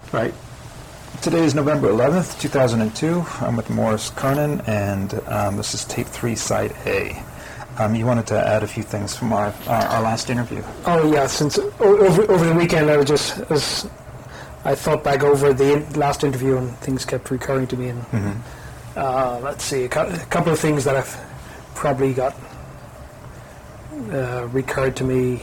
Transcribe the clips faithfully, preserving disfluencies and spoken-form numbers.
Right. Today is November eleventh, two thousand two. I'm with Morris Kernan, and um, this is tape three, side A. Um, you wanted to add a few things from our our, our last interview. Oh yeah, since over over the weekend I was just as I thought back over the in, last interview, and things kept recurring to me. And Mm-hmm. uh, let's see, a, cu- a couple of things that I've probably got uh, recurred to me.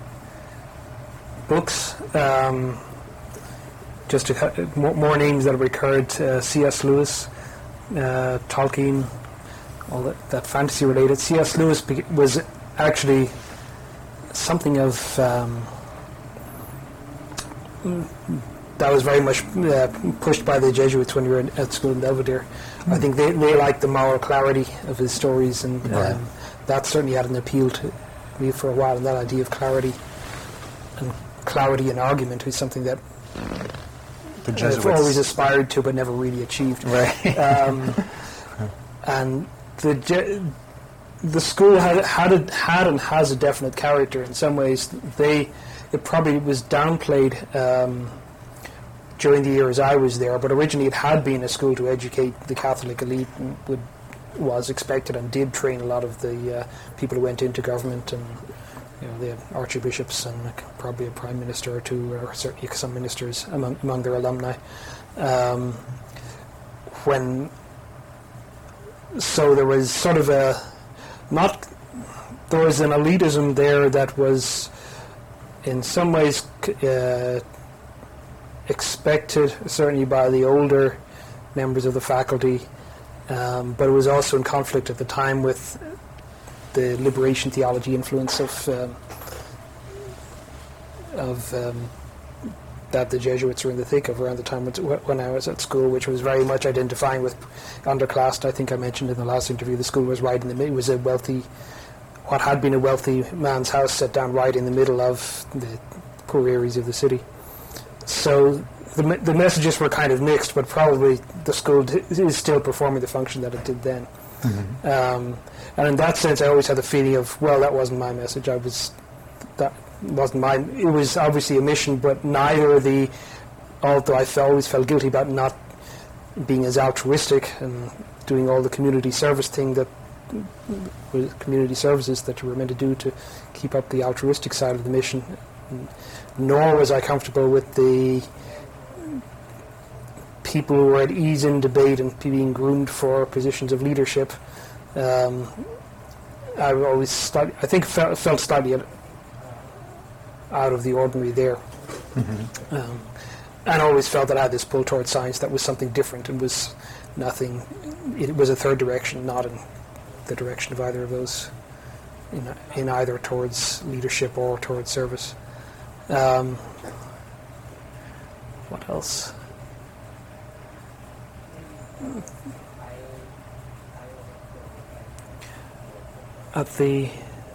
Books, um, just a, cu- more, more names that have recurred. Uh, C S. Lewis, uh, Tolkien, all that, that fantasy related. C S. Lewis be- was actually something of um, that was very much uh, pushed by the Jesuits when we were in, at school in Belvedere. Mm. I think they, they liked the moral clarity of his stories, and right. um, that certainly had an appeal to me for a while. And that idea of clarity and clarity in argument is something that the I've always aspired to, but never really achieved. Right. Um, and the Je- the school had had a, had and has a definite character. In some ways, they it probably was downplayed um, during the years I was there, but originally it had been a school to educate the Catholic elite, and would, was expected and did train a lot of the uh, people who went into government, and you know, the archbishops and probably a prime minister or two, or certainly some ministers among, among their alumni. Um, when so there was sort of a not there was an elitism there that was in some ways uh, expected, certainly by the older members of the faculty, um, but it was also in conflict at the time with the liberation theology influence of um, of um, that the Jesuits were in the thick of around the time when I was at school, which was very much identifying with underclass. I think I mentioned in the last interview the school was right in the middle. It was a wealthy, what had been a wealthy man's house, set down right in the middle of the poor areas of the city. So the the messages were kind of mixed, but probably the school d- is still performing the function that it did then. Mm-hmm. Um, and in that sense, I always had the feeling of, well, that wasn't my message. I was that wasn't my. It was obviously a mission, but neither the. Although I felt, always felt guilty about not being as altruistic and doing all the community service thing that community services that you were meant to do to keep up the altruistic side of the mission. Nor was I comfortable with the people who were at ease in debate and being groomed for positions of leadership. Um, I always, start, I think, felt, felt slightly out of the ordinary there, mm-hmm. um, and always felt that I had this pull towards science that was something different and was nothing. It was a third direction, not in the direction of either of those, in, in either towards leadership or towards service. Um, what else? At the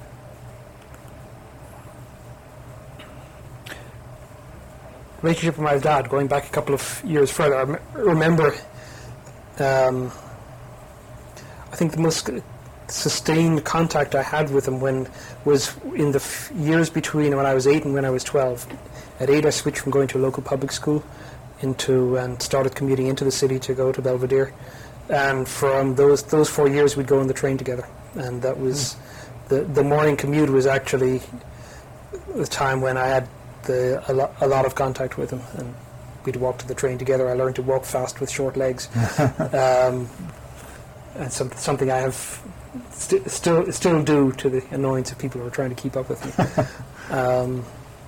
relationship with my dad, going back a couple of years further, I remember, um, I think the most sustained contact I had with him when was in the f- years between when I was eight and when I was twelve. At eight, I switched from going to a local public school into and started commuting into the city to go to Belvedere. And from those those four years, we'd go on the train together, and that was mm. the the morning commute was actually the time when I had the a, lo- a lot of contact with him, and we'd walk to the train together. I learned to walk fast with short legs, um, and some, something I have st- still still do to the annoyance of people who are trying to keep up with me. um,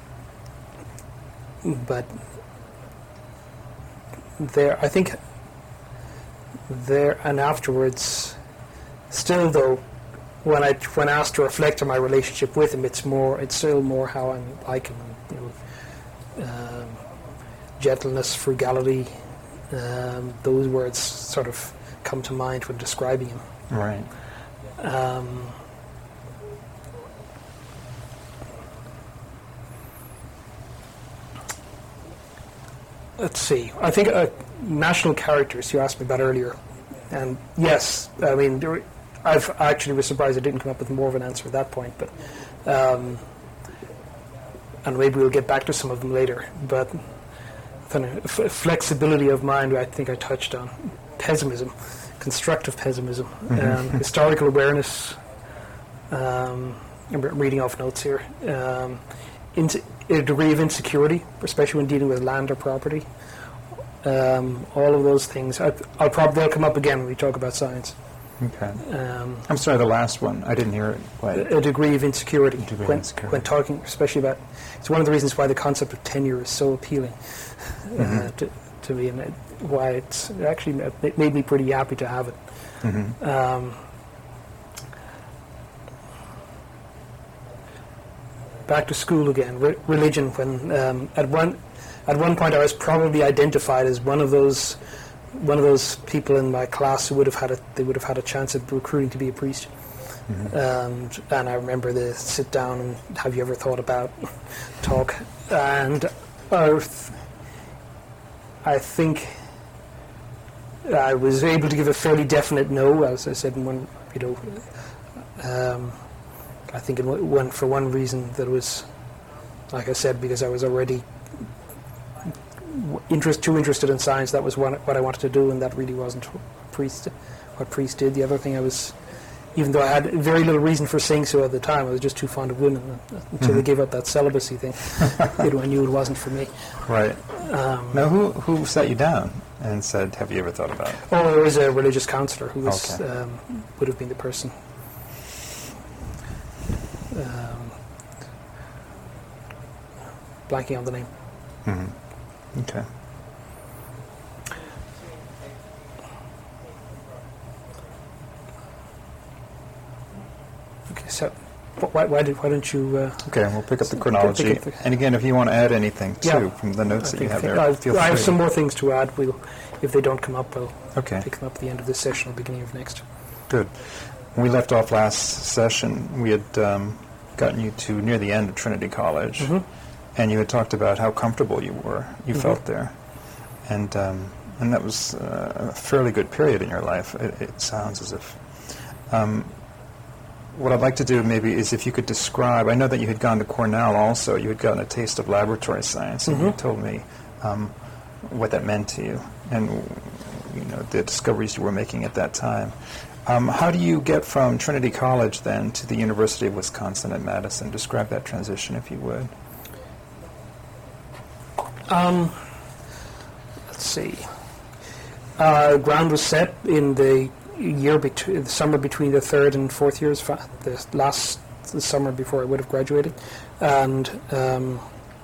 but there, I think. There and afterwards, still though, when I when asked to reflect on my relationship with him, it's more it's still more how I'm like him, you know, um, gentleness, frugality, um, those words sort of come to mind when describing him. Right. Um, let's see. I think uh, national characters you asked me about earlier, and yes, I mean, there, I've I actually was surprised I didn't come up with more of an answer at that point, but um, and maybe we'll get back to some of them later. But kind of f- flexibility of mind, I think I touched on. Pessimism, constructive pessimism, Mm-hmm. um, historical awareness. Um, I'm re- reading off notes here. Um, into, a degree of insecurity, especially when dealing with land or property. Um, all of those things. I, I'll probably they'll come up again when we talk about science. Okay. Um, I'm sorry, the last one. I didn't hear it. What? a degree of insecurity, degree of when, insecurity. when talking, especially about. It's one of the reasons why the concept of tenure is so appealing uh, Mhm. to, to me, and it, why it's actually it made me pretty happy to have it. Mhm. Um, back to school again. Re- religion. When um, at one at one point I was probably identified as one of those one of those people in my class who would have had a they would have had a chance of recruiting to be a priest. Mhm. Um, and I remember the sit down and have you ever thought about talk, and uh, I think I was able to give a fairly definite no, as I said in one, you know, um, I think in one, one for one reason that was, like I said, because I was already interest too interested in science. That was one, what I wanted to do, and that really wasn't what priest what priest did. The other thing I was, even though I had very little reason for saying so at the time, I was just too fond of women until Mhm. they gave up that celibacy thing. You know, I knew it wasn't for me. Right. Um, Now, who who sat you down and said, "Have you ever thought about it?" Oh, there was a religious counselor who was Okay. um, would have been the person. Um, blanking on the name. Mhm. Okay. Okay, so wh- why, why did why don't you? Uh, Okay, we'll pick up the Pick chronology. up the- And again, if you want to add anything too Yeah. from the notes I that you think have think- there, I, feel I have free. some more things to add. We'll, if they don't come up, we'll Okay, pick them up at the end of this session or beginning of next. good. When we left off last session, we had um, gotten you to near the end of Trinity College, Mhm. and you had talked about how comfortable you were, you Mhm. felt there, and um, and that was uh, a fairly good period in your life. It, it sounds as if. Um, what I'd like to do maybe is if you could describe. I know that you had gone to Cornell also. You had gotten a taste of laboratory science, and you Mhm. told me um, what that meant to you, and you know the discoveries you were making at that time. Um, how do you get from Trinity College then to the University of Wisconsin at Madison? Describe that transition, if you would. Um, let's see. Uh, ground was set in the year between the summer between the third and fourth years, fa- the last the summer before I would have graduated, and um,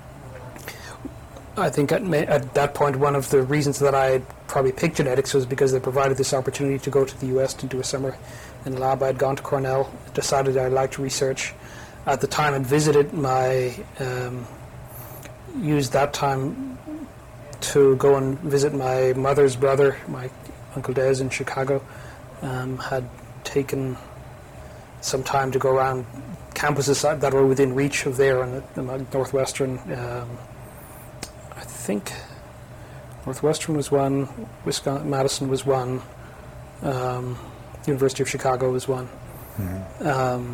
I think at, ma- at that point one of the reasons that I probably picked genetics was because they provided this opportunity to go to the U S to do a summer in the lab. I had gone to Cornell, decided I liked research. At the time, I'd visited my um, used that time to go and visit my mother's brother, my Uncle Des in Chicago. Um, had taken some time to go around campuses that were within reach of there, and the Northwestern. Um, I think Northwestern was one, Wisconsin, Madison was one, um, University of Chicago was one, Mm-hmm. um,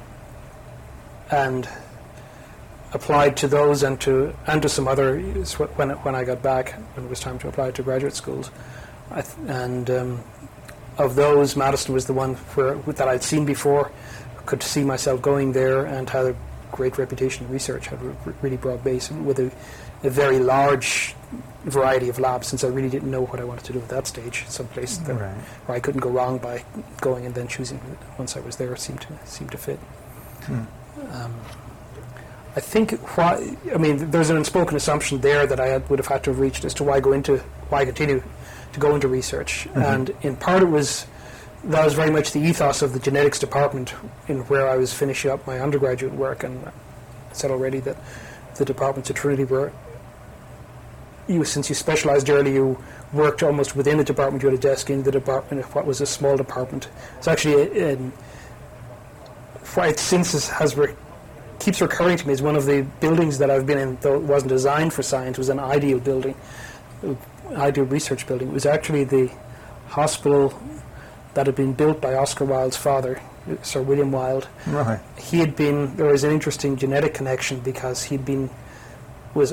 and applied to those and to and to some other when when I got back when it was time to apply to graduate schools, I th- and um, of those, Madison was the one where that I'd seen before, could see myself going there, and had a great reputation in research, had a r- really broad base with a, a very large variety of labs. Since I really didn't know what I wanted to do at that stage, someplace that, Right. where I couldn't go wrong by going and then choosing once I was there seemed to seemed to fit. Hmm. Um, I think why I mean there's an unspoken assumption there that I had, would have had to have reached as to why go into why continue to go into research, Mhm. and in part it was that was very much the ethos of the genetics department in where I was finishing up my undergraduate work, and I said already that the departments at Trinity were you since you specialised early, you worked almost within the department. You had a desk in the department of what was a small department. It's actually a, a, why it since has, has re- keeps recurring to me is one of the buildings that I've been in, though it wasn't designed for science, was an ideal building, ideal research building. It was actually the hospital that had been built by Oscar Wilde's father, Sir William Wilde. Right. He had been, there was an interesting genetic connection because he'd been, was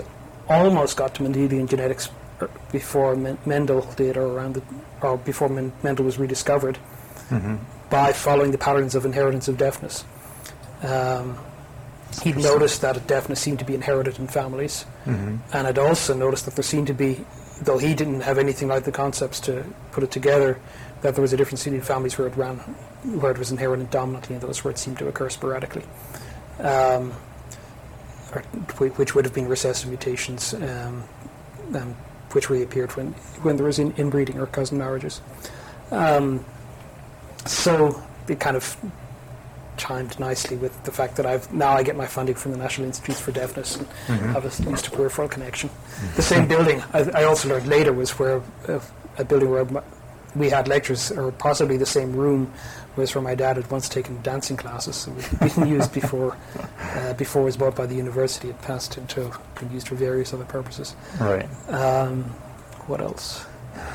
almost got to Mendelian genetics before Mendel did, or around the, or before Mendel was rediscovered, mm-hmm. by following the patterns of inheritance of deafness. Um, he'd noticed that deafness seemed to be inherited in families, mm-hmm. and I'd also noticed that there seemed to be, though he didn't have anything like the concepts to put it together, that there was a difference in families where it ran, where it was inherited dominantly, and those where it seemed to occur sporadically, um, or, which would have been recessive mutations, um, um, which reappeared when when there was in, inbreeding or cousin marriages. Um, so it kind of chimed nicely with the fact that I've now I get my funding from the National Institutes for Deafness and mm-hmm. have a used to peripheral connection. Mm-hmm. The same building I, I also learned later was where uh, a building where we had lectures, or possibly the same room, was where my dad had once taken dancing classes. So it had been used before uh, before it was bought by the university. It passed into been used for various other purposes. Right. Um, what else?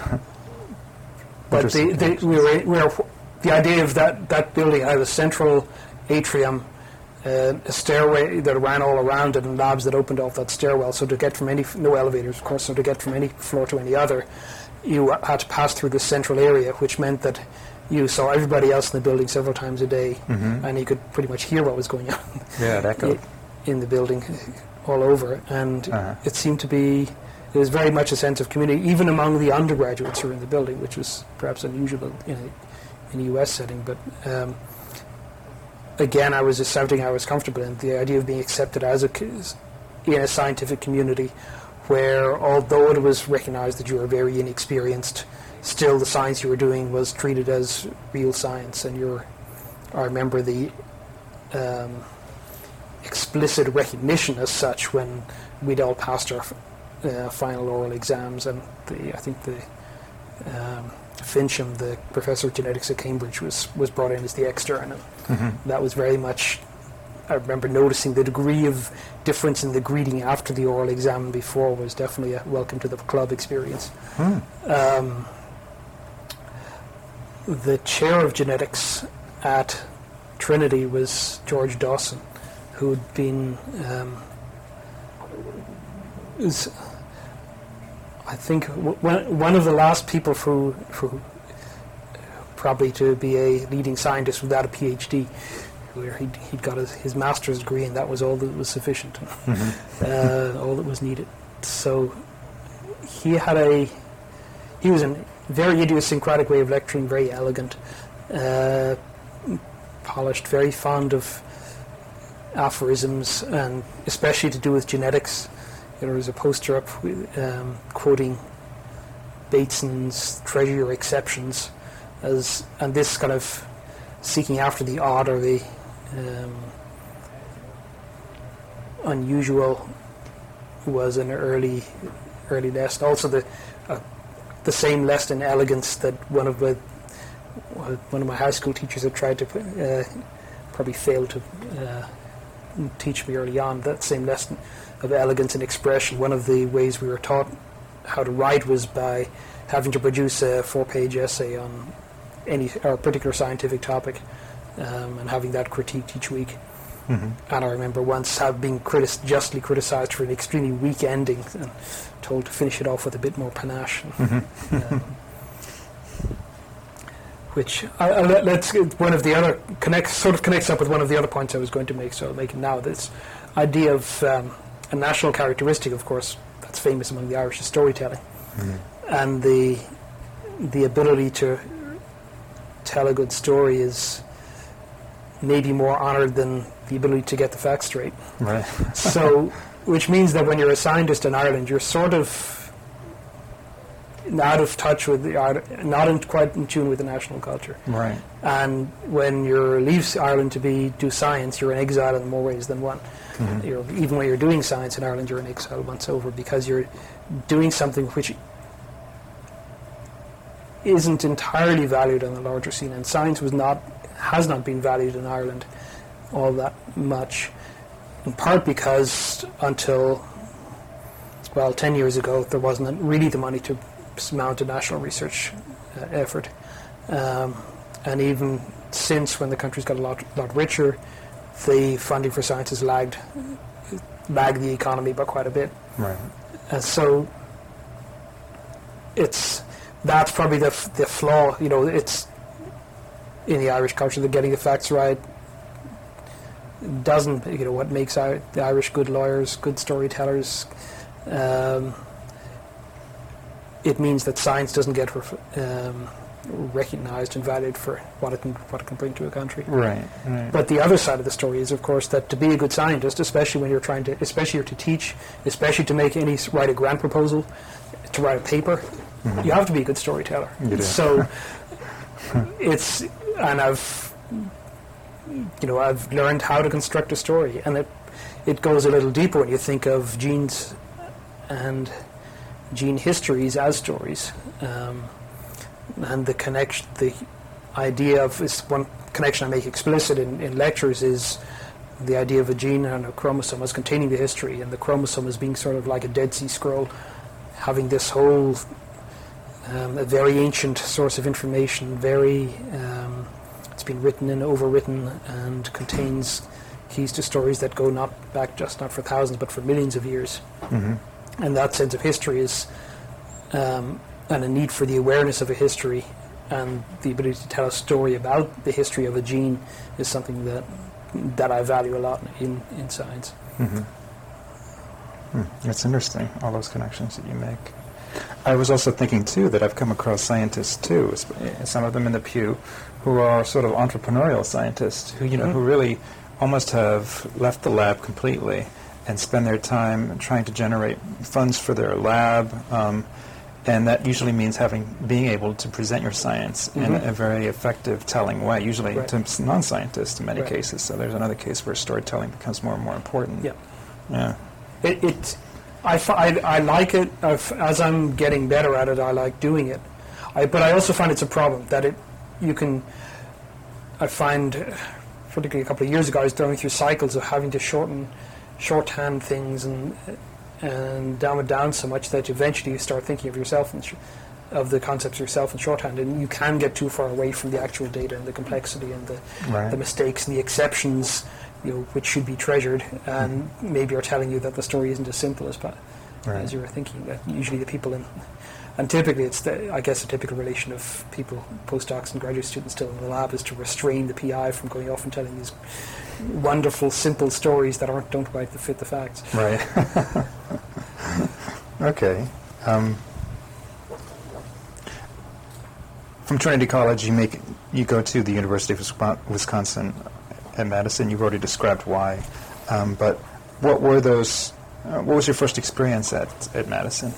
But the, the, we were, we were, the idea of that, that building had a central atrium, uh, a stairway that ran all around it, and labs that opened off that stairwell. So to get from any, no elevators, of course, so to get from any floor to any other, you had to pass through this central area, which meant that you saw everybody else in the building several times a day, mm-hmm. and you could pretty much hear what was going on. Yeah, that echoed. in the building all over. And uh-huh. it seemed to be... There was very much a sense of community, even among the undergraduates who were in the building, which was perhaps unusual in a, in a U S setting. But um, again, I was just something I was comfortable in, the idea of being accepted as a, in a scientific community where, although it was recognized that you were very inexperienced, still the science you were doing was treated as real science. And you're, I remember the um, explicit recognition as such when we'd all passed our Uh, final oral exams, and the I think the um, Fincham, the professor of genetics at Cambridge, was, was brought in as the extern, and mm-hmm. that was very much. I remember noticing the degree of difference in the greeting after the oral exam and before was definitely a welcome to the club experience. Mm. Um, the chair of genetics at Trinity was George Dawson, who'd been. Um, is I think w- one of the last people who, who probably to be a leading scientist without a PhD, where he'd, he'd got his, his master's degree, and that was all that was sufficient, mm-hmm. uh, all that was needed. So he had a he was a very idiosyncratic way of lecturing, very elegant, uh, polished, very fond of aphorisms, and especially to do with genetics. There was a poster up with, um, quoting Bateson's Treasure Exceptions, as and this kind of seeking after the odd or the um, unusual was an early early lesson. Also, the uh, the same lesson in elegance that one of the one of my high school teachers had tried to uh, probably failed to uh, teach me early on. That same lesson of elegance and expression. One of the ways we were taught how to write was by having to produce a four-page essay on any or particular scientific topic, um, and having that critiqued each week. Mm-hmm. And I remember once have being critis- justly criticized for an extremely weak ending, and told to finish it off with a bit more panache. Mm-hmm. um, which I, I, let, let's one of the other connects sort of connects up with one of the other points I was going to make, so I'll make it now. This idea of um, a national characteristic, of course, that's famous among the Irish is storytelling, mm-hmm. and the the ability to tell a good story is maybe more honoured than the ability to get the facts straight. Right. So, which means that when you're a scientist in Ireland, you're sort of out of touch with the not in, quite in tune with the national culture. Right. And when you leave Ireland to be do science, you're in exile in more ways than one. Mm-hmm. You're, even when you're doing science in Ireland, you're in exile once over, because you're doing something which isn't entirely valued on the larger scene, and science was not has not been valued in Ireland all that much, in part because until well ten years ago there wasn't really the money to mount a national research uh, effort, um, and even since, when the country's got a lot lot richer, the funding for science has lagged lagged the economy by quite a bit. Right. And so it's that's probably the f- the flaw. You know, it's in the Irish culture that getting the facts right doesn't. You know, what makes our, the Irish good lawyers, good storytellers. Um, it means that science doesn't get ref- um, recognized and valued for what it can what it can bring to a country. Right, right. But the other side of the story is, of course, that to be a good scientist, especially when you're trying to, especially to teach, especially to make any write a grant proposal, to write a paper, mm-hmm. you have to be a good storyteller. You do. So it's and I've you know I've learned how to construct a story, and it it goes a little deeper when you think of genes and gene histories as stories. Um, and the connection, the idea of is one connection I make explicit in, in lectures is the idea of a gene and a chromosome as containing the history, and the chromosome as being sort of like a Dead Sea Scroll, having this whole um, a very ancient source of information, very um, it's been written and overwritten and contains keys to stories that go not back just not for thousands but for millions of years. Mm-hmm. And that sense of history is um, and a need for the awareness of a history and the ability to tell a story about the history of a gene is something that that I value a lot in, in science. Mm-hmm. Hmm. It's interesting, all those connections that you make. I was also thinking, too, that I've come across scientists, too, some of them in the pew, who are sort of entrepreneurial scientists, who, you know, mm-hmm. who really almost have left the lab completely and spend their time trying to generate funds for their lab, um, and that usually means having being able to present your science mm-hmm. in a, a very effective, telling way, usually right. to non-scientists in many right. cases. So there's another case where storytelling becomes more and more important. Yeah. Yeah. It, it I, f- I, I like it. I've, as I'm getting better at it, I like doing it. I, but I also find it's a problem that it you can. I find, particularly a couple of years ago, I was going through cycles of having to shorten, shorthand things and and dumb it down so much that eventually you start thinking of yourself and sh- of the concepts yourself in shorthand, and you can get too far away from the actual data and the complexity and the right. the mistakes and the exceptions, you know, which should be treasured, and mm-hmm. maybe are telling you that the story isn't as simple as right. as you were thinking. That usually the people in, and typically it's the, I guess a typical relation of people, postdocs and graduate students still in the lab, is to restrain the P I from going off and telling these wonderful, simple stories that aren't don't quite fit the facts. Right. Okay. Um, from Trinity College, you make you go to the University of Wisconsin at Madison. You've already described why, um, but what were those? Uh, what was your first experience at at Madison?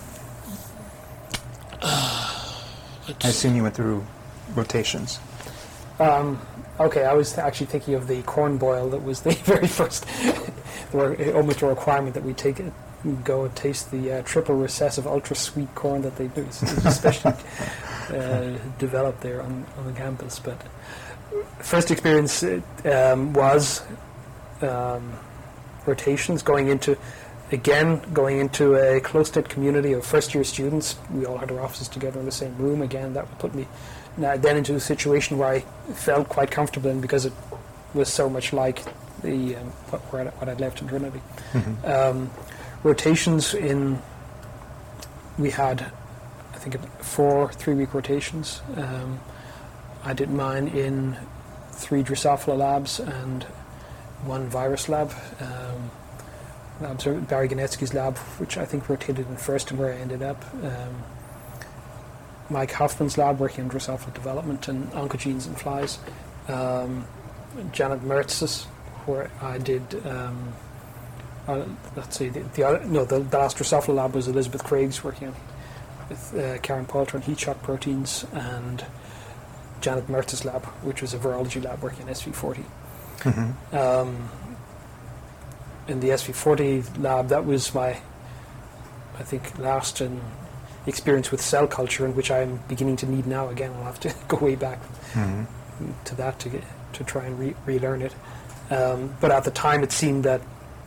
Uh, I assume you went through rotations. Um, okay, I was actually thinking of the corn boil that was the very first, almost a requirement that we take it, go and taste the uh, triple recessive ultra sweet corn that they do, especially uh, developed there on, on the campus. But first experience um, was um, rotations, going into, again, going into a close-knit community of first-year students. We all had our offices together in the same room. Again, that put me now, then into a situation where I felt quite comfortable in, because it was so much like the um, what, where I, what I'd left in Trinity. Mm-hmm. Um, rotations in, we had, I think, four three-week rotations. Um, I did mine in three Drosophila labs and one virus lab. Um, labs are Barry Ganetsky's lab, which I think rotated in first and where I ended up. Um, Mike Hoffman's lab, working on Drosophila development and oncogenes in flies. Um, Janet Mertz's, where I did, um, uh, let's see, the, the other, no, the, the last Drosophila lab was Elizabeth Craig's, working on with uh, Karen Poulter on heat shock proteins, and Janet Mertz's lab, which was a virology lab working on S V forty. Mm-hmm. Um, in the S V forty lab, that was my, I think, last and experience with cell culture, in which I'm beginning to need now. Again, I'll have to go way back mm-hmm. to that to get to try and re- relearn it. Um, but at the time, it seemed that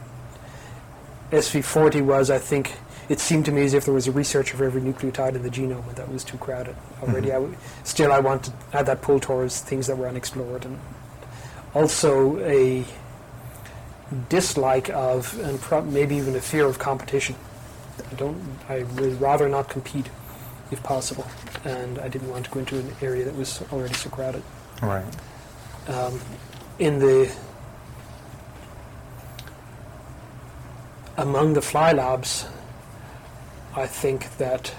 S V forty was, I think, it seemed to me as if there was a researcher for every nucleotide in the genome, and that was too crowded already. Mm-hmm. I w- still, I wanted I had that pull towards things that were unexplored, and also a dislike of, and pro- maybe even a fear of competition. I don't. I would rather not compete, if possible, and I didn't want to go into an area that was already so crowded. Right. Um, in the among the fly labs, I think that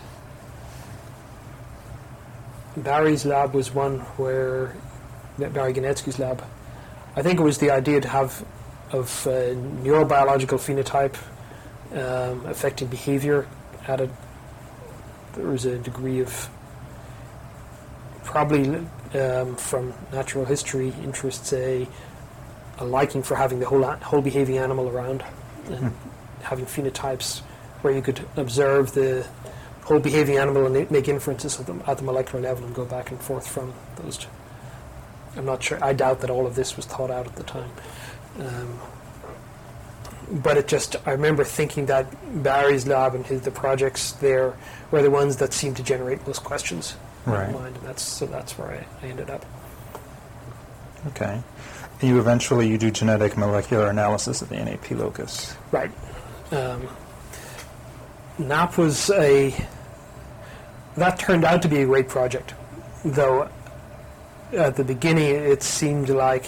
Barry's lab was one where Barry Genetsky's lab. I think it was the idea to have of uh, neurobiological phenotype um, affecting behavior. Added, there was a degree of probably um, from natural history interests a, a liking for having the whole whole behaving animal around and mm. having phenotypes where you could observe the whole behaving animal and make inferences at the, at the molecular level and go back and forth from those two. I'm not sure. I doubt that all of this was thought out at the time. Um, but it just, I remember thinking that Barry's lab and his, the projects there were the ones that seemed to generate most questions right. in my mind. And that's, so that's where I, I ended up. Okay. And you eventually, you do genetic molecular analysis of the N A P locus. Right. Um, N A P was a, that turned out to be a great project, though at the beginning it seemed like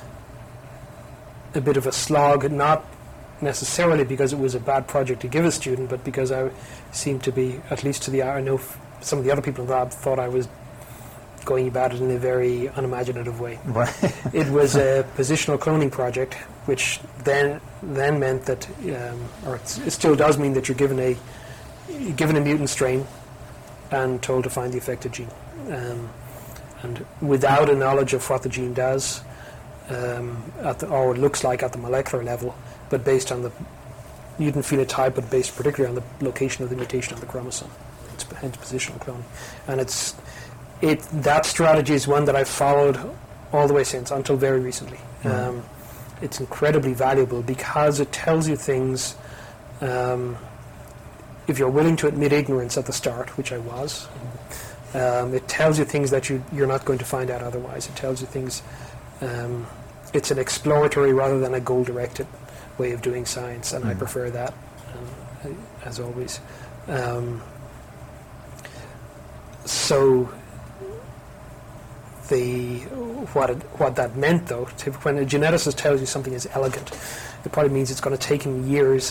a bit of a slog, not necessarily because it was a bad project to give a student, but because I seemed to be, at least to the, I know some of the other people in the lab thought I was going about it in a very unimaginative way. Right. It was a positional cloning project, which then then meant that, um, or it still does mean that you're given a given a mutant strain and told to find the affected gene. Um, and without a knowledge of what the gene does, um, at the, or it looks like at the molecular level, but based on the mutant phenotype, but based particularly on the location of the mutation on the chromosome. It's hence positional cloning. And it's it that strategy is one that I've followed all the way since, until very recently. Mm. Um, it's incredibly valuable because it tells you things. Um, if you're willing to admit ignorance at the start, which I was, um, it tells you things that you, you're not going to find out otherwise. It tells you things. Um, it's an exploratory rather than a goal-directed way of doing science, and mm. I prefer that, um, as always. Um, so the what it, what that meant, though, to, when a geneticist tells you something is elegant, it probably means it's going to take him years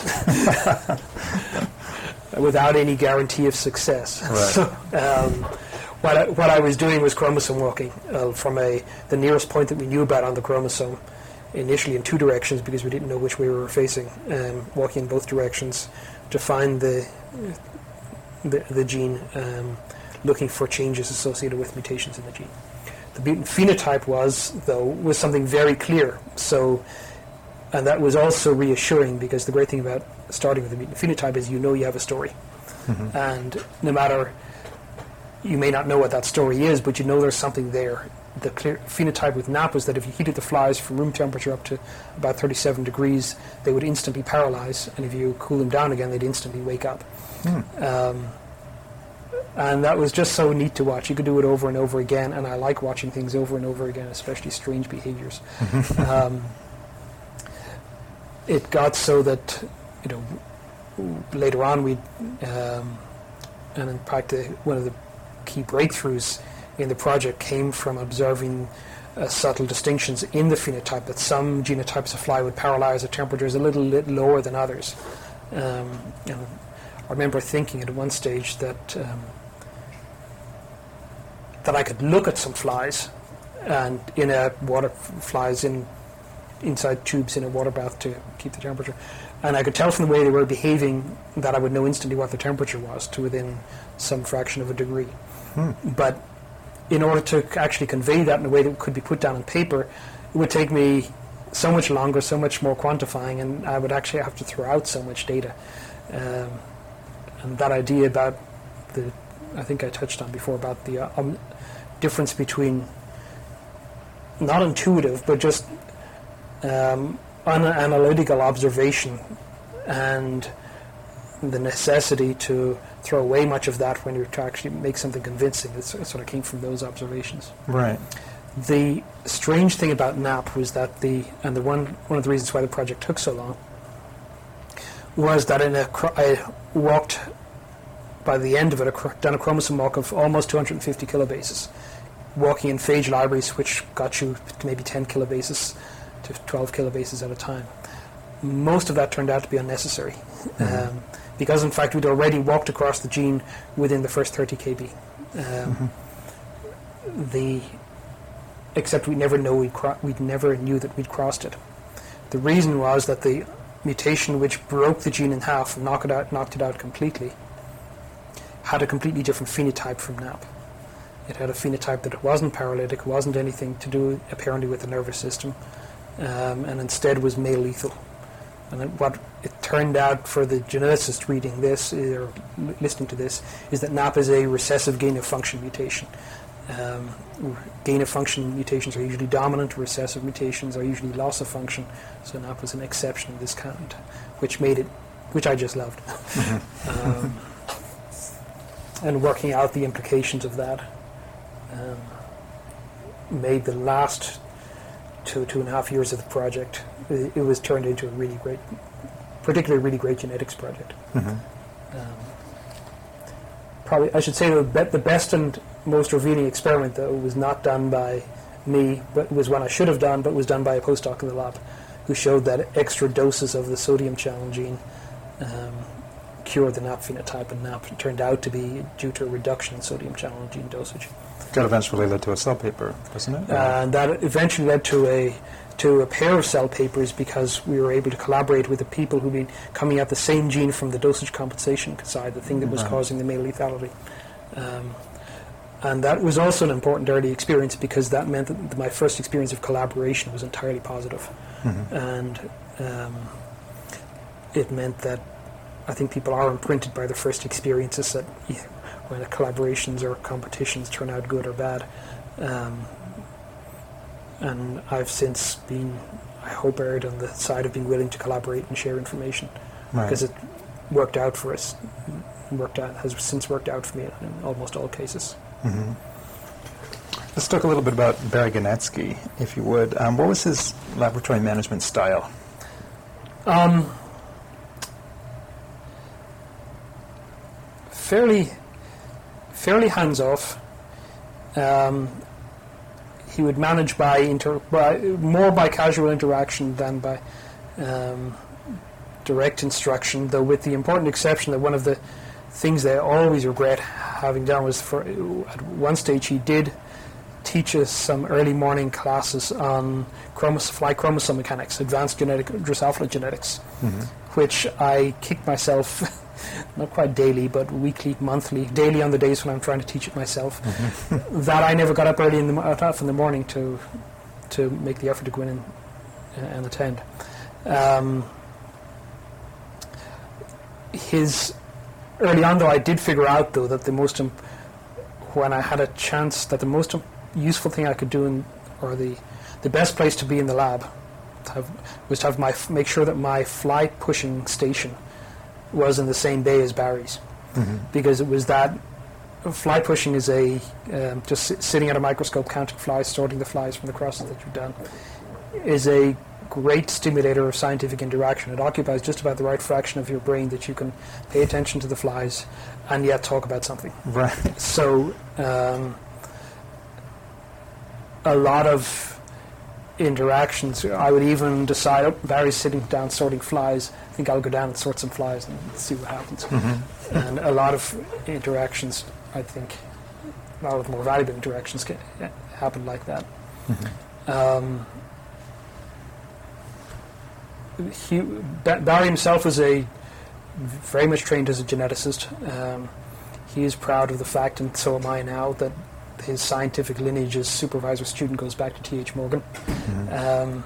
without any guarantee of success. Right. So, um, what I, what I was doing was chromosome walking uh, from a the nearest point that we knew about on the chromosome, initially in two directions because we didn't know which way we were facing, um, walking in both directions to find the the, the gene, um, looking for changes associated with mutations in the gene. The mutant phenotype was, though, was something very clear. So, and that was also reassuring because the great thing about starting with the mutant phenotype is you know you have a story. Mm-hmm. And no matter, you may not know what that story is, but you know there's something there. The clear phenotype with N A P was that if you heated the flies from room temperature up to about thirty-seven degrees, they would instantly paralyze, and if you cool them down again, they'd instantly wake up. Mm. Um, and that was just so neat to watch. You could do it over and over again, and I like watching things over and over again, especially strange behaviors. um, it got so that, you know, later on we, um, and in fact, the, one of the key breakthroughs in the project came from observing uh, subtle distinctions in the phenotype, that some genotypes of fly would paralyze at temperatures a little bit lower than others. Um, you know, I remember thinking at one stage that um, that I could look at some flies, and in a water flies in inside tubes in a water bath to keep the temperature, and I could tell from the way they were behaving that I would know instantly what the temperature was to within some fraction of a degree. Hmm. But in order to actually convey that in a way that could be put down on paper, it would take me so much longer, so much more quantifying, and I would actually have to throw out so much data. Um, and that idea about the, I think I touched on before, about the uh, um, difference between not intuitive, but just um, unanalytical observation and the necessity to throw away much of that when you're to actually make something convincing. It sort of came from those observations. Right. The strange thing about N A P was that the, and the one, one of the reasons why the project took so long, was that in a cro- I walked, by the end of it, a cr- done a chromosome walk of almost two hundred fifty kilobases, walking in phage libraries, which got you to maybe ten kilobases to twelve kilobases at a time. Most of that turned out to be unnecessary, mm-hmm. um, because in fact we'd already walked across the gene within the first thirty kb. Um, mm-hmm. The except we never know we'd cro- we never knew that we'd crossed it. The reason was that the mutation which broke the gene in half and knocked it out, knocked it out completely, had a completely different phenotype from N A P. It had a phenotype that it wasn't paralytic, wasn't anything to do apparently with the nervous system, um, and instead was male lethal. And it, what it turned out for the geneticist reading this, or listening to this, is that N A P is a recessive gain-of-function mutation. Um, gain-of-function mutations are usually dominant, recessive mutations are usually loss-of-function, so N A P was an exception of this kind, which made it, which I just loved. Mm-hmm. um, and working out the implications of that um, made the last two, two and a half years of the project, it, it was turned into a really great, particularly really great genetics project. Mm-hmm. Um, probably, I should say the, be- the best and most revealing experiment, though, was not done by me, but was one I should have done, but was done by a postdoc in the lab, who showed that extra doses of the sodium channel gene um, cured the N A P phenotype, and N A P turned out to be due to a reduction in sodium channel gene dosage. That eventually led to a cell paper, wasn't it? And uh, that eventually led to a to a pair of cell papers, because we were able to collaborate with the people who'd been coming at the same gene from the dosage compensation side, the thing that was right. causing the male lethality. Um, and that was also an important early experience, because that meant that my first experience of collaboration was entirely positive. Mm-hmm. And um, it meant that I think people are imprinted by their first experiences, that yeah, when collaborations or competitions turn out good or bad. Um, and I've since been, I hope, erred on the side of being willing to collaborate and share information, right. because it worked out for us. Worked out has since worked out for me in almost all cases. Mm-hmm. Let's talk a little bit about Barry Genetsky, if you would. Um, what was his laboratory management style? Um, fairly, fairly hands-off. Um, he would manage by, inter- by more by casual interaction than by um, direct instruction, though with the important exception that one of the things that I always regret having done was, for at one stage he did teach us some early morning classes on chromoso- fly chromosome mechanics, advanced genetic Drosophila genetics, mm-hmm. which I kicked myself not quite daily, but weekly, monthly, daily on the days when I'm trying to teach it myself. Mm-hmm. That I never got up early in the enough in the morning to to make the effort to go in and, uh, and attend. Um, his early on, though, I did figure out though that the most imp- when I had a chance that the most imp- useful thing I could do, in, or the the best place to be in the lab, to have, was to have my f- make sure that my fly pushing station was in the same bay as Barry's, mm-hmm. because it was that fly pushing is a um, just sit, sitting at a microscope counting flies, sorting the flies from the crosses that you've done, is a great stimulator of scientific interaction. It occupies just about the right fraction of your brain that you can pay attention to the flies and yet talk about something. Right. So um, a lot of interactions, I would even decide, oh, Barry's sitting down sorting flies, I think I'll go down and sort some flies and see what happens. Mm-hmm. And a lot of interactions, I think, a lot of more valuable interactions can happen like that. Mm-hmm. Um, he, Barry himself was a very much trained as a geneticist. Um, he is proud of the fact, and so am I now, that his scientific lineage as supervisor student goes back to T H Morgan, mm-hmm. um,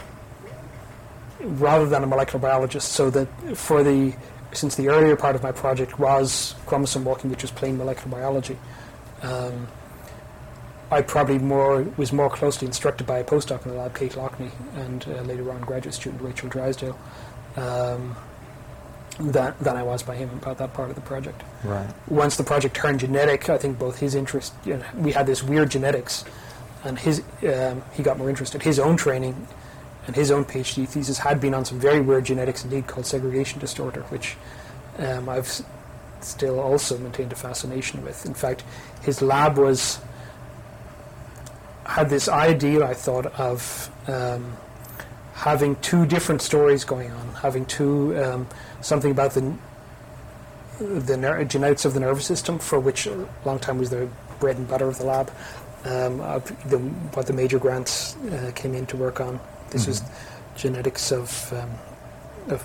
rather than a molecular biologist. So that for the since the earlier part of my project was chromosome walking, which was plain molecular biology, um, I probably more was more closely instructed by a postdoc in the lab, Kate Lockney, and uh, later on graduate student Rachel Drysdale, um, than, than I was by him about that part of the project. Right. Once the project turned genetic, I think both his interest, you know, we had this weird genetics, and his um, he got more interested. His own training and his own PhD thesis had been on some very weird genetics indeed called segregation distorter, which um, I've s- still also maintained a fascination with. In fact, his lab was had this ideal, I thought, of um, having two different stories going on, having two um, something about the the ner- genetics of the nervous system, for which a long time was the bread and butter of the lab, um, of the, what the major grants uh, came in to work on. This Mm-hmm. was genetics of um, of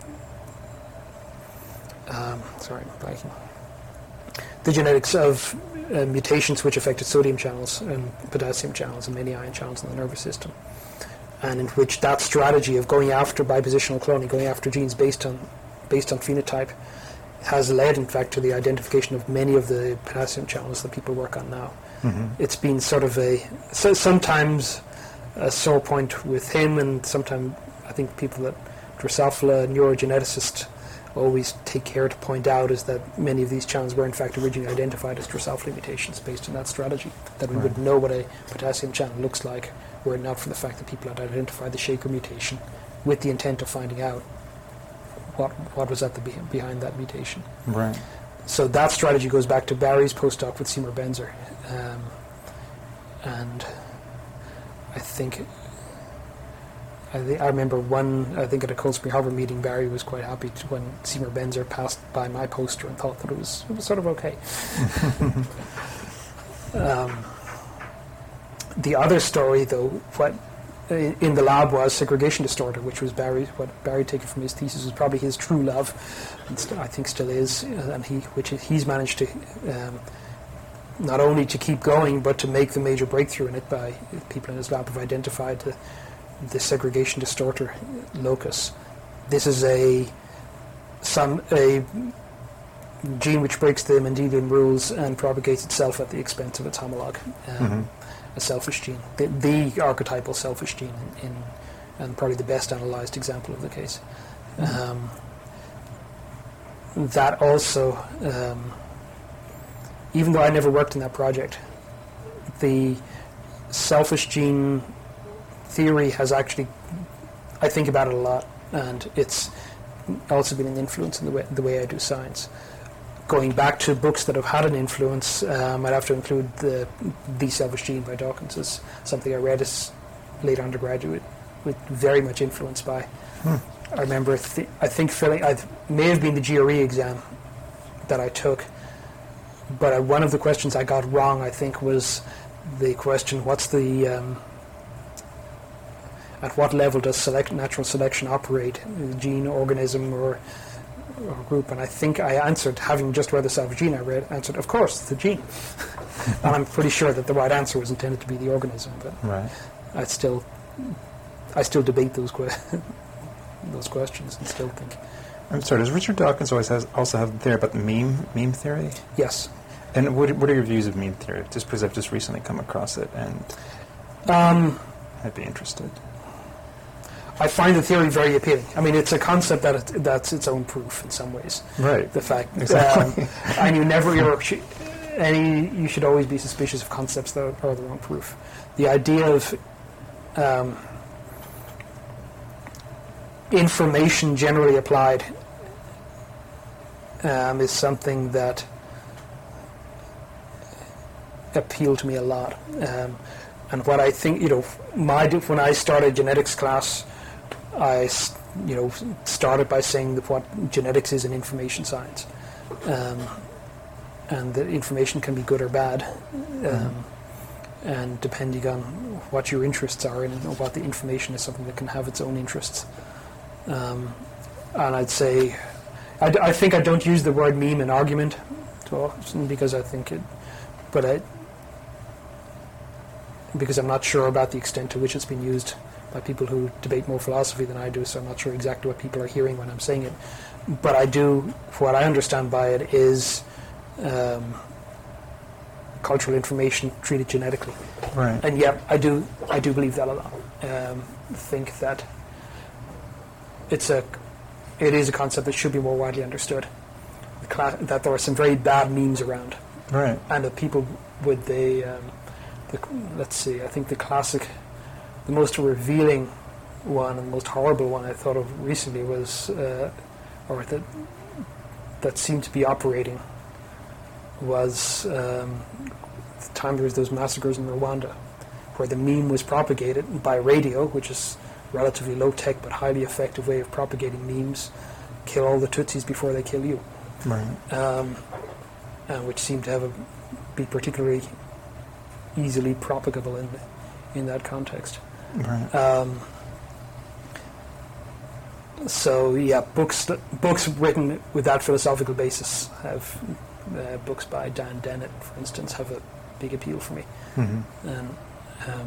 um, sorry, I'm blanking. The genetics of uh, mutations which affected sodium channels and potassium channels and many ion channels in the nervous system, and in which that strategy of going after bipositional cloning, going after genes based on based on phenotype, has led, in fact, to the identification of many of the potassium channels that people work on now. Mm-hmm. It's been sort of a so, sometimes a sore point with him, and sometimes I think people that Drosophila neurogeneticists always take care to point out is that many of these channels were in fact originally identified as Drosophila mutations based on that strategy, that we Right. would know what a potassium channel looks like were it not for the fact that people had identified the Shaker mutation with the intent of finding out what what was at the be- behind that mutation. Right. So that strategy goes back to Barry's postdoc with Seymour Benzer, um, and I think I, th- I remember one. I think at a Cold Spring Harbor meeting, Barry was quite happy to, when Seymour Benzer passed by my poster and thought that it was it was sort of okay. um, the other story, though, what in, in the lab was segregation distorter, which was Barry. What Barry taken from his thesis was probably his true love, and st- I think still is, uh, and he which he's managed to. Um, not only to keep going, but to make the major breakthrough in it by people in his lab have identified the, the segregation distorter locus. This is a some a gene which breaks the Mendelian rules and propagates itself at the expense of its homologue, um, Mm-hmm. a selfish gene, the, the archetypal selfish gene, in, in and probably the best analysed example of the case. Um, that also. Um, Even though I never worked in that project, the selfish gene theory has actually, I think about it a lot, and it's also been an influence in the way, the way I do science. Going back to books that have had an influence, um, I'd have to include the The Selfish Gene by Dawkins as something I read as late undergraduate, with very much influenced by. Hmm. I remember, th- I think filling, I may have been the G R E exam that I took. But uh, one of the questions I got wrong, I think, was the question: what's the um, at what level does select, natural selection operate, gene, organism, or, or group? And I think I answered, having just read the Selfish Gene, I read answered, of course, the gene. And I'm pretty sure that the right answer was intended to be the organism, but Right. I still, I still debate those que- those questions and still think I'm sorry. Does Richard Dawkins always has also have the theory about the meme meme theory? yes. And what what are your views of meme theory? Just because I've just recently come across it, and Um, I'd be interested. I find the theory very appealing. I mean, it's a concept that it, that's its own proof in some ways. Right. The fact, Exactly. um, and you never, you're, any, you should always be suspicious of concepts that are their own proof. The idea of um, information generally applied um, is something that appealed to me a lot. Um, and what I think, you know, my when I started genetics class, I, s- you know, started by saying that what genetics is an information science, um, and that information can be good or bad, um, and depending on what your interests are in, or what the information is, something that can have its own interests. Um, and I'd say, I, d- I think I don't use the word meme in argument too often because I think it, but I, because I'm not sure about the extent to which it's been used by people who debate more philosophy than I do, so I'm not sure exactly what people are hearing when I'm saying it. But I do, what I understand by it is um, cultural information treated genetically. Right. And yeah, I do, I do believe that a lot. Um, think that it's a, it is a concept that should be more widely understood. The cla- that there are some very bad memes around, Right. and that people with the, um, the, let's see, I think the classic, the most revealing one, and the most horrible one I thought of recently was, uh, or that that seemed to be operating, was um, the time there was those massacres in Rwanda, where the meme was propagated by radio, which is relatively low-tech but highly effective way of propagating memes. Kill all the Tutsis before they kill you. Right. Um, uh, which seemed to have a, be particularly easily propagable in in that context. Right. Um, so yeah, books books written with that philosophical basis have uh, books by Dan Dennett, for instance, have a big appeal for me. Mm-hmm. And um,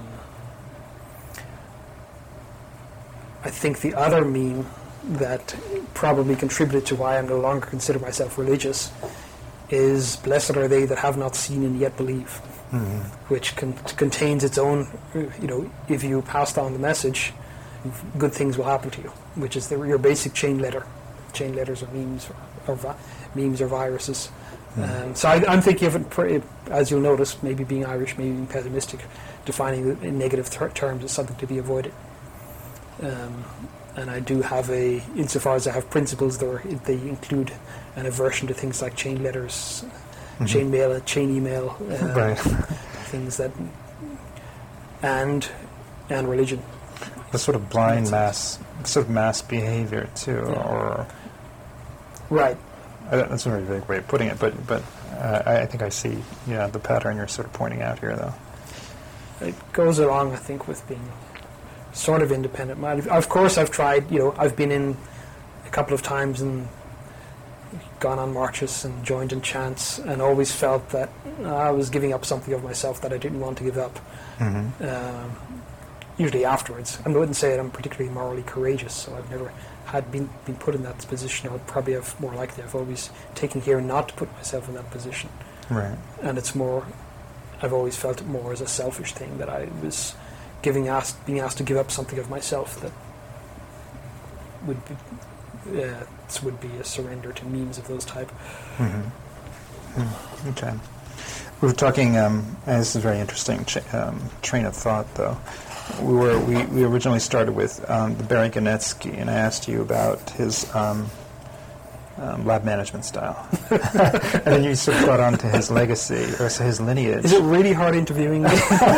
I think the other meme that probably contributed to why I no longer consider myself religious is "Blessed are they that have not seen and yet believe," mm-hmm. which con- contains its own, you know, if you passed on the message, good things will happen to you, which is the, your basic chain letter. Chain letters are memes or, or vi- memes or viruses. Mm-hmm. Um, so I, I'm thinking of it, pr- as you'll notice, maybe being Irish, maybe being pessimistic, defining it in negative ter- terms as something to be avoided. Um, and I do have a, insofar as I have principles, that are, they include an aversion to things like chain letters, mm-hmm. chain mail, chain email, uh, right. things that, and and religion. The sort of blind mass, sort of mass behavior too, Yeah. or right. I don't, that's a very vague way of putting it, but but uh, I, I think I see, yeah, the pattern you're sort of pointing out here, though. It goes along, I think, with being sort of independent minded. Of course, I've tried. You know, I've been in a couple of times and gone on marches and joined in chants, and always felt that I was giving up something of myself that I didn't want to give up. Mm-hmm. Um, usually afterwards, I wouldn't say that I'm particularly morally courageous, so I've never had been been put in that position. I would probably have more likely I've always taken care not to put myself in that position. Right. And it's more, I've always felt it more as a selfish thing, that I was giving asked being asked to give up something of myself that would be uh, would be a surrender to memes of those type. Mm-hmm. Mm. Okay. We were talking, um, and this is a very interesting cha- um, train of thought, though. We were we, we originally started with um, the Barry Ganetsky, and I asked you about his um, um, lab management style, and then you sort of got on to his legacy or so his lineage. Is it really hard interviewing me?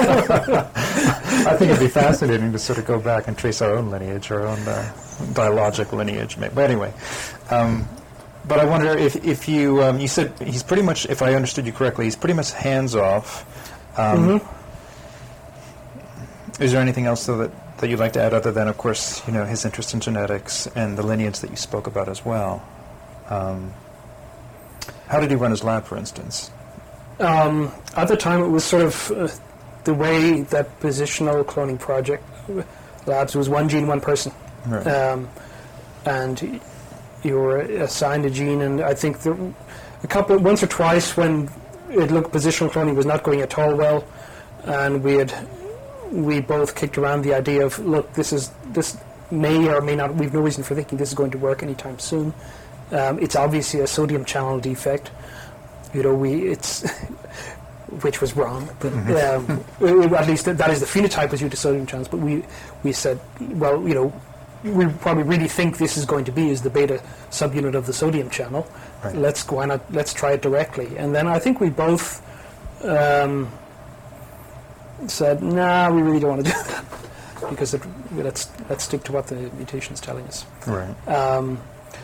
I think it'd be fascinating to sort of go back and trace our own lineage, our own uh, dialogic lineage. But anyway, um, but I wonder if if you um, you said he's pretty much, if I understood you correctly, he's pretty much hands off. Um, mm-hmm. Is there anything else, though, that, that you'd like to add, other than, of course, you know, his interest in genetics and the lineage that you spoke about as well? Um, how did he run his lab, for instance? Um, at the time, it was sort of uh, the way that positional cloning project labs was one gene, one person. Right. Um, and you were assigned a gene, and I think there, a couple, once or twice when it looked positional cloning was not going at all well, and we had we both kicked around the idea of, look, this is this may or may not, we've no reason for thinking this is going to work anytime soon. Um, it's obviously a sodium channel defect. You know, we it's which was wrong, but um, at least that is the phenotype was due to sodium channels. But we we said, well, you know, we probably really think this is going to be is the beta subunit of the sodium channel. Right. Let's why not let's try it directly. And then I think we both um, said, nah, we really don't want to do that because it, let's let's stick to what the mutation is telling us. Right. Um,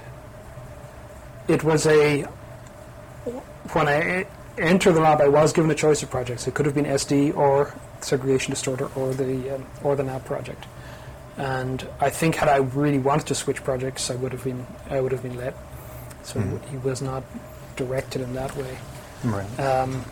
it was a when I entered the lab, I was given a choice of projects. It could have been S D or segregation distorter or the um, or the N A B project. And I think had I really wanted to switch projects, I would have been I would have been let. So Mm. he was not directed in that way. Right. Um,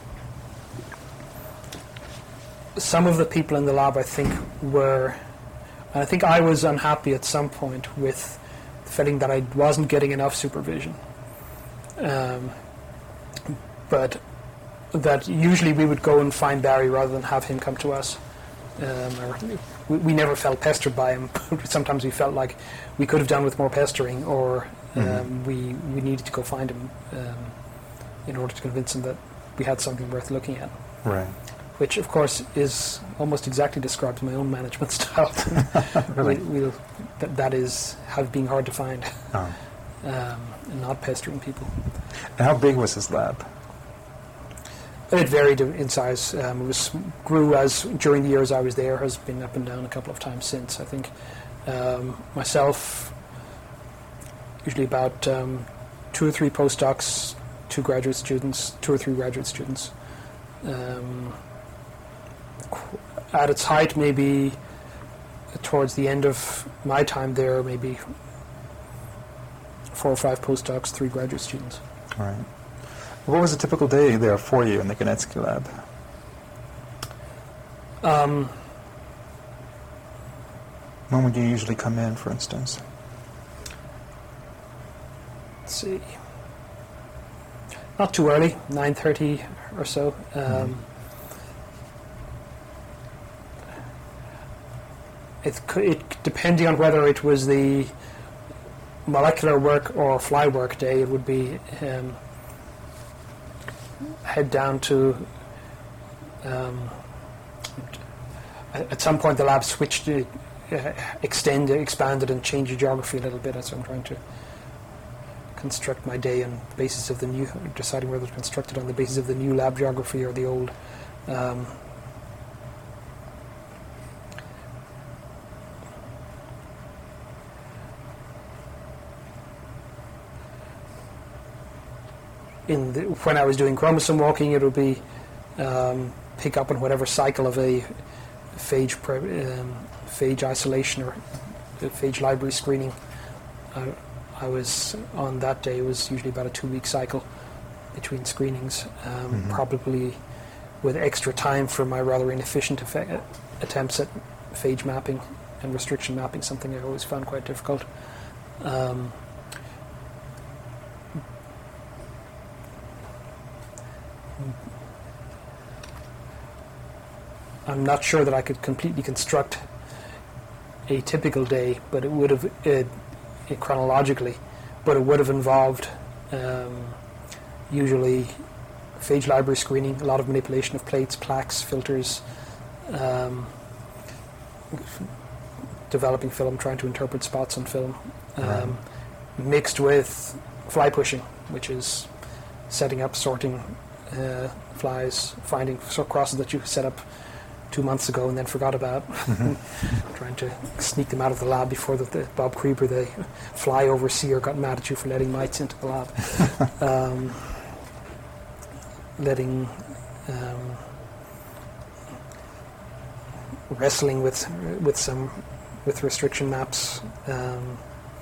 some of the people in the lab, I think, were. I think I was unhappy at some point with the feeling that I wasn't getting enough supervision. Um, but that usually we would go and find Barry rather than have him come to us. Um, or we, we never felt pestered by him. Sometimes we felt like we could have done with more pestering, or um, Mm-hmm. we we needed to go find him um, in order to convince him that we had something worth looking at. Right. which of course is almost exactly describes my own management style. Really? we, we'll, th- that is have been hard to find, Oh. um, and not pestering people. And how big was this lab? It varied in size. Um, it was grew as during the years I was there. Has been up and down a couple of times since. I think um, myself, usually about um, two or three postdocs, two graduate students, two or three graduate students. Um, at its height, maybe towards the end of my time there, maybe four or five postdocs, three graduate students. All right. What was a typical day there for you in the Genetsky lab? Um, When would you usually come in, for instance? let's see. Not too early, nine thirty or so. Um, Mhm. it, could, it depending on whether it was the molecular work or fly work day, it would be um, head down to. Um, at some point, the lab switched, uh, extended, expanded, and changed the geography a little bit. That's what I'm trying to construct my day on the basis of the new, deciding whether to construct it on the basis of the new lab geography or the old. Um, in the, when I was doing chromosome walking, it would be um, pick up on whatever cycle of a phage pre, um, phage isolation or the phage library screening I, I was on that day. It was usually about a two-week cycle between screenings, um, Mhm. probably with extra time for my rather inefficient effe- attempts at phage mapping and restriction mapping, something I always found quite difficult. Um, I'm not sure that I could completely construct a typical day, but it would have, uh, uh, chronologically, but it would have involved um, usually phage library screening, a lot of manipulation of plates, plaques, filters, um, developing film, trying to interpret spots on film, um, Right. mixed with fly pushing, which is setting up, sorting uh, flies, finding sort of crosses that you set up two months ago and then forgot about, Mhm. trying to sneak them out of the lab before the, the Bob Creeper, the fly overseer, got mad at you for letting mites into the lab. um, letting um, wrestling with with some with restriction maps. Um,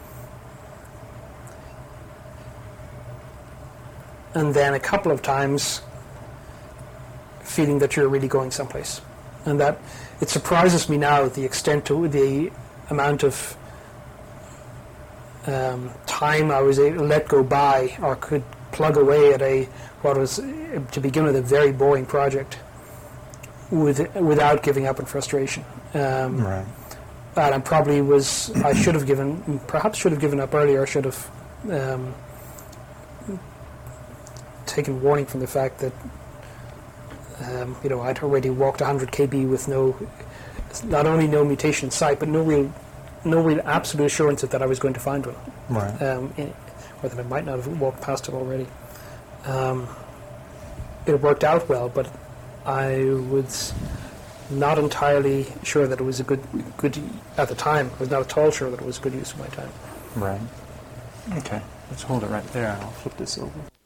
and then a couple of times feeling that you're really going someplace. And that it surprises me now the extent to the amount of um, time I was able to let go by or could plug away at a what was uh, to begin with a very boring project with, without giving up in frustration. Um, Right. and I probably was I should have given perhaps should have given up earlier. I should have um, taken warning from the fact that Um, you know, I'd already walked one hundred kilometers with no, not only no mutation in sight, but no real, no real absolute assurance that I was going to find one, Right. um, in, or that I might not have walked past it already. Um, it worked out well, but I was not entirely sure that it was a good, good at the time. I was not at all sure that it was a good use of my time. Right. Okay. Let's hold it right there, and I'll flip this over.